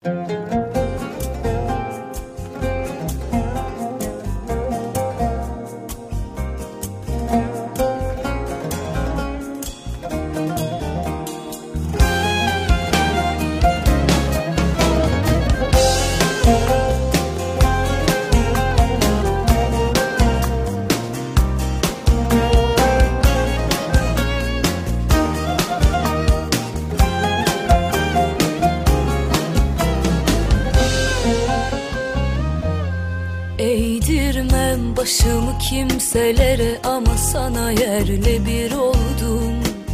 Eğdirmem başımı kimselere ama sana yerle bir oldum.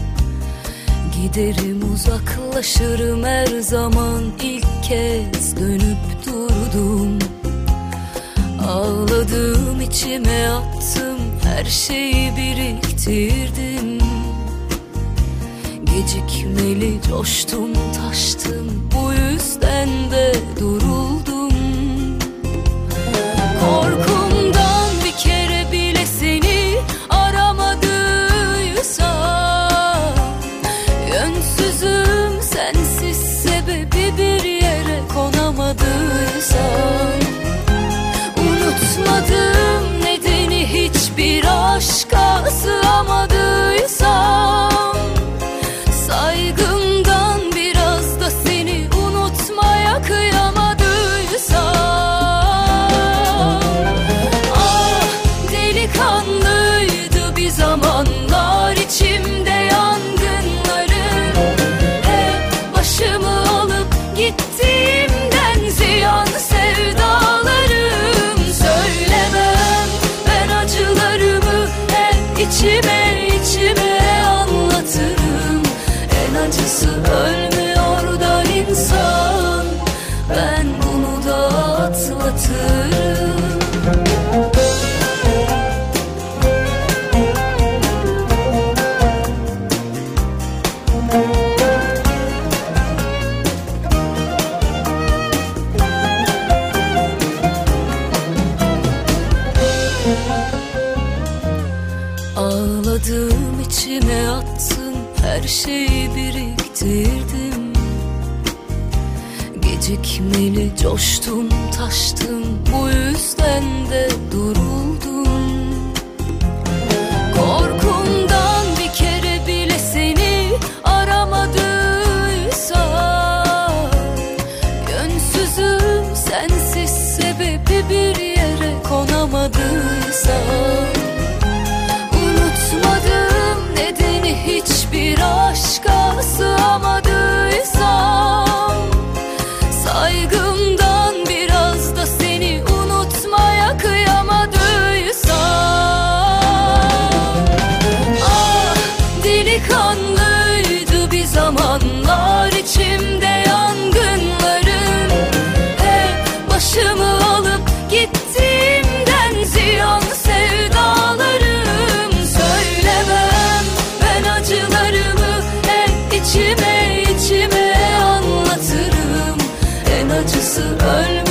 Giderim uzaklaşırım her zaman, ilk kez dönüp durdum. Ağladım, içime attım, her şeyi biriktirdim. Gecikmeli coştum, taştım, bu yüzden de duruldum. Korkumdan bir kere bile seni aramadıysam, yönsüzüm sensiz sebebi bir yere konamadıysam, unutmadım nedeni hiçbir aşka sığamadıysam, saygımdan biraz da seni unutmaya kıyamadıysam, zamanlar içimde yangınları, hep başımı alıp gittiğimden ziyan sevdalarım. Söylemem ben acılarımı, hep içime içime anlatırım. En acısı ölmüyordan insan, ben bunu da atlatırım. Ağladım, içime attım, her şeyi biriktirdim. Gecikmeli coştum, taştım, bu yüzden de duruldum. Korkumdan bir kere bile seni aramadıysam, yönsüzüm sensiz sebebi bir yere konamadıysam, unutmadım nedeni hiçbir aşka sığamadıysam, saygımdan biraz da seni unutmaya kıyamadıysam, ah delikanlıydı bir zamanlar içimde yangınların, hep başımı alıp gittiğimden ziyan sevdalarım. Söylemem ben acılarımı, hep içime içime anlatırım. En acısı ölmek.